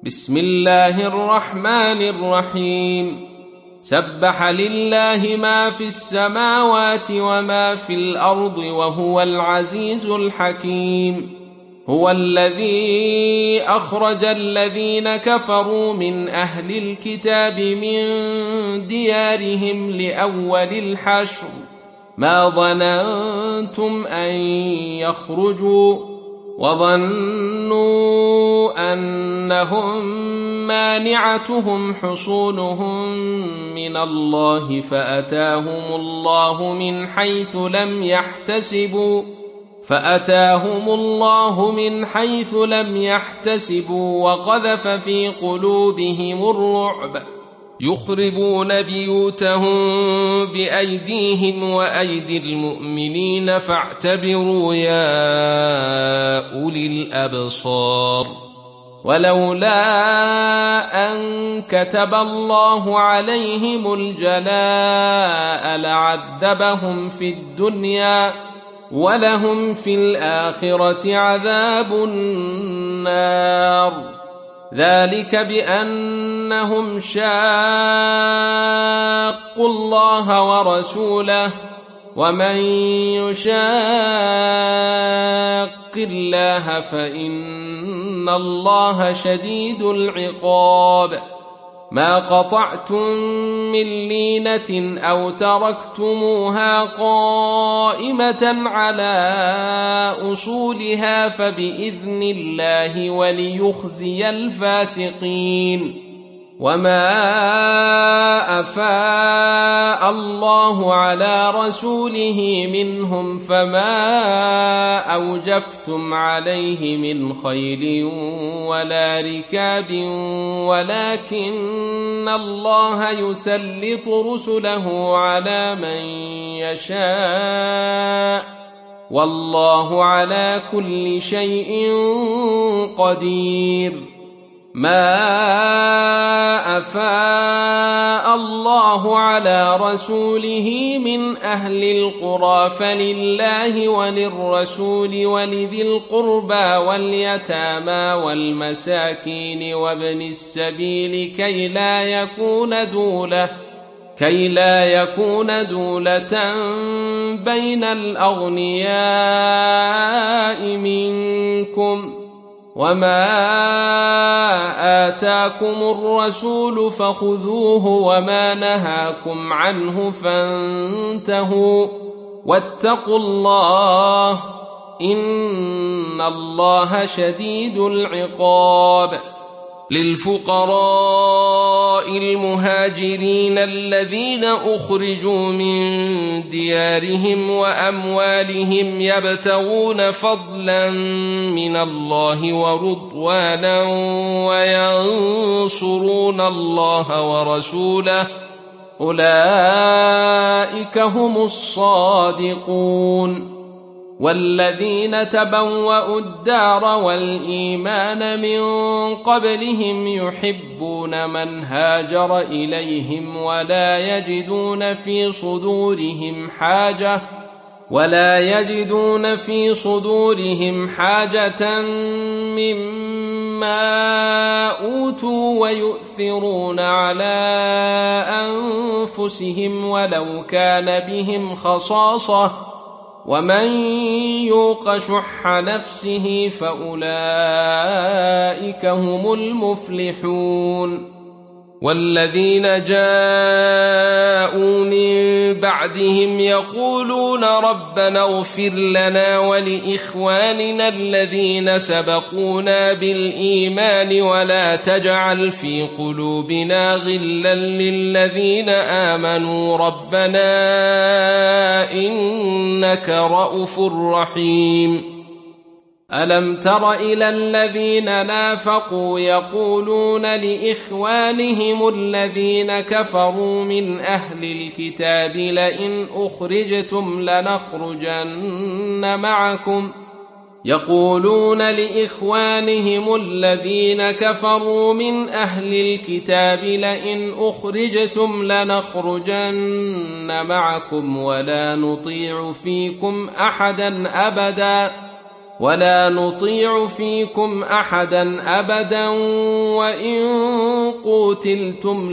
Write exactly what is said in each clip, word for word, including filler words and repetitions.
بسم الله الرحمن الرحيم سبح لله ما في السماوات وما في الأرض وهو العزيز الحكيم. هو الذي أخرج الذين كفروا من أهل الكتاب من ديارهم لأول الحشر ما ظننتم أن يخرجوا وظنوا أنهم مانعتهم حصونهم من الله فأتاهم الله من حيث لم يحتسبوا فأتاهم الله من حيث لم يحتسبوا وقذف في قلوبهم الرعب يخربون بيوتهم بأيديهم وأيدي المؤمنين فاعتبروا يا أولي الأبصار. ولولا أن كتب الله عليهم الجلاء لعذبهم في الدنيا ولهم في الآخرة عذاب النار ذلك بأنهم شاقوا الله ورسوله ومن يشاق الله فإن الله شديد العقاب. ما قطعتم من لينة أو تركتموها قائمة على أصولها فبإذن الله وليخزي الفاسقين. وما أفاء الله على رسوله منهم فما أوجفتم عليه من خيل ولا ركاب ولكن الله يسلط رسله على من يشاء والله على كل شيء قدير. ما أفاء الله على رسوله من أهل القرى فلله وللرسول ولذي القربى واليتامى والمساكين وابن السبيل كي لا يكون دولة كي لا يكون دولة بين الأغنياء منكم. وما آتاكم الرسول فخذوه وما نهاكم عنه فانتهوا واتقوا الله إن الله شديد العقاب. للفقراء المهاجرين الذين أخرجوا من ديارهم وأموالهم يبتغون فضلا من الله ورضوانا وينصرون الله ورسوله أولئك هم الصادقون. والذين تبوأوا الدار والإيمان من قبلهم يحبون من هاجر إليهم ولا يجدون في صدورهم حاجة ولا يجدون في صدورهم حاجة مما أوتوا ويؤثرون على أنفسهم ولو كان بهم خصاصة ومن يوق شح نفسه فأولئك هم المفلحون. والذين جاءوا من بعدهم يقولون ربنا اغفر لنا ولإخواننا الذين سبقونا بالإيمان ولا تجعل في قلوبنا غلا للذين آمنوا ربنا إنك رؤوف رحيم. ألم تر إلى الذين نافقوا يقولون لإخوانهم الذين كفروا من أهل الكتاب لئن أخرجتم لنخرجن معكم يقولون لإخوانهم الذين كفروا من أهل الكتاب لئن أخرجتم لنخرجن معكم ولا نطيع فيكم أحدا أبدا ولا نطيع فيكم أحدا أبدا وإن قوتلتم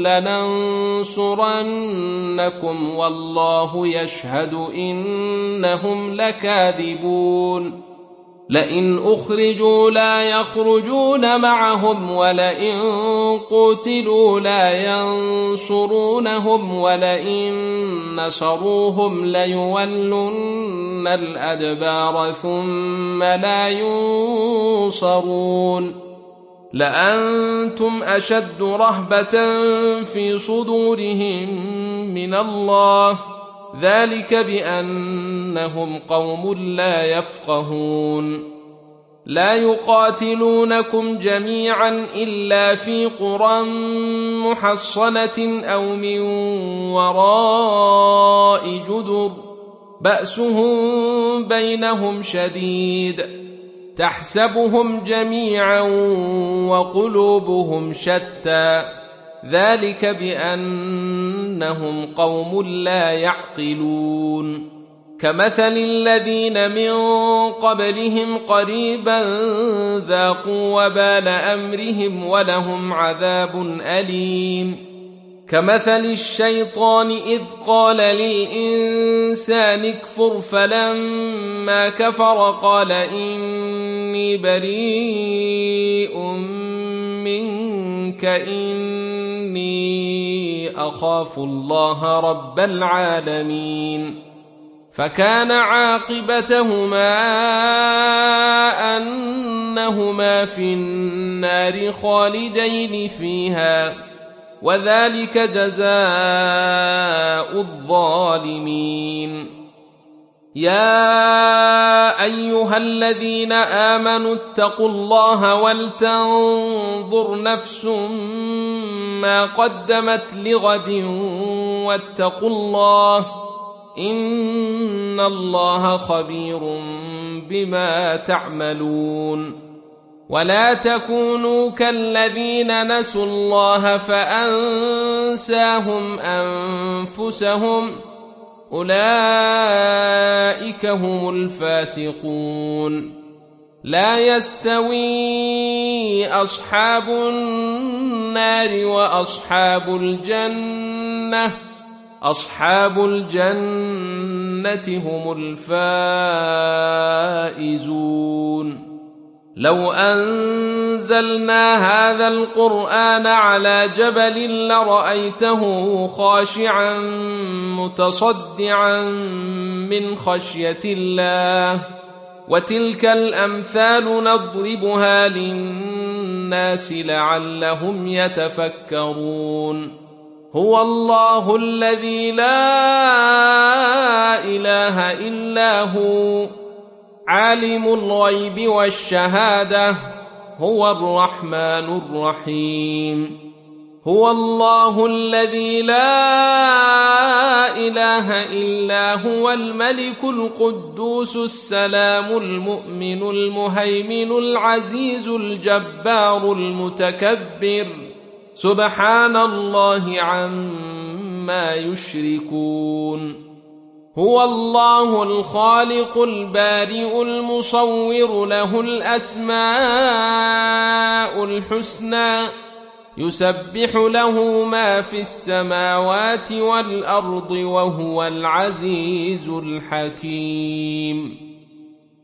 لننصرنكم والله يشهد إنهم لكاذبون لئن أخرجوا لا يخرجون معهم ولئن قتلوا لا ينصرونهم ولئن نصروهم ليولن الأدبار ثم لا ينصرون لأنتم أشد رهبة في صدورهم من الله ذلك بأنهم قوم لا يفقهون لا يقاتلونكم جميعا إلا في قرى محصنة أو من وراء جدر بأسهم بينهم شديد تحسبهم جميعا وقلوبهم شتى ذلك بأنهم قوم لا يعقلون كمثل الذين من قبلهم قريبا ذاقوا وبال أمرهم ولهم عذاب أليم كمثل الشيطان إذ قال للإنسان اكفر فلما كفر قال إني بريء منك إني أخاف الله رب العالمين فكان عاقبتهما أنهما في النار خالدين فيها وذلك جزاء الظالمين يا أيها الذين آمنوا اتقوا الله ولتنظر نفس ما قدمت لغد واتقوا الله إن الله خبير بما تعملون ولا تكونوا كالذين نسوا الله فأنساهم أنفسهم أولئك هم الفاسقون لا يستوي أصحاب النار وأصحاب الجنة أصحاب الجنة هم الفائزون لو أنزلنا هذا القرآن على جبل لرأيته خاشعا متصدعا من خشية الله وتلك الأمثال نضربها للناس لعلهم يتفكرون هو الله الذي لا إله إلا هو عالم الغيب والشهادة هو الرحمن الرحيم هو الله الذي لا إله إلا هو الملك القدوس السلام المؤمن المهيمن العزيز الجبار المتكبر سبحان الله عما يشركون هو الله الخالق البارئ المصور له الأسماء الحسنى يسبح له ما في السماوات والأرض وهو العزيز الحكيم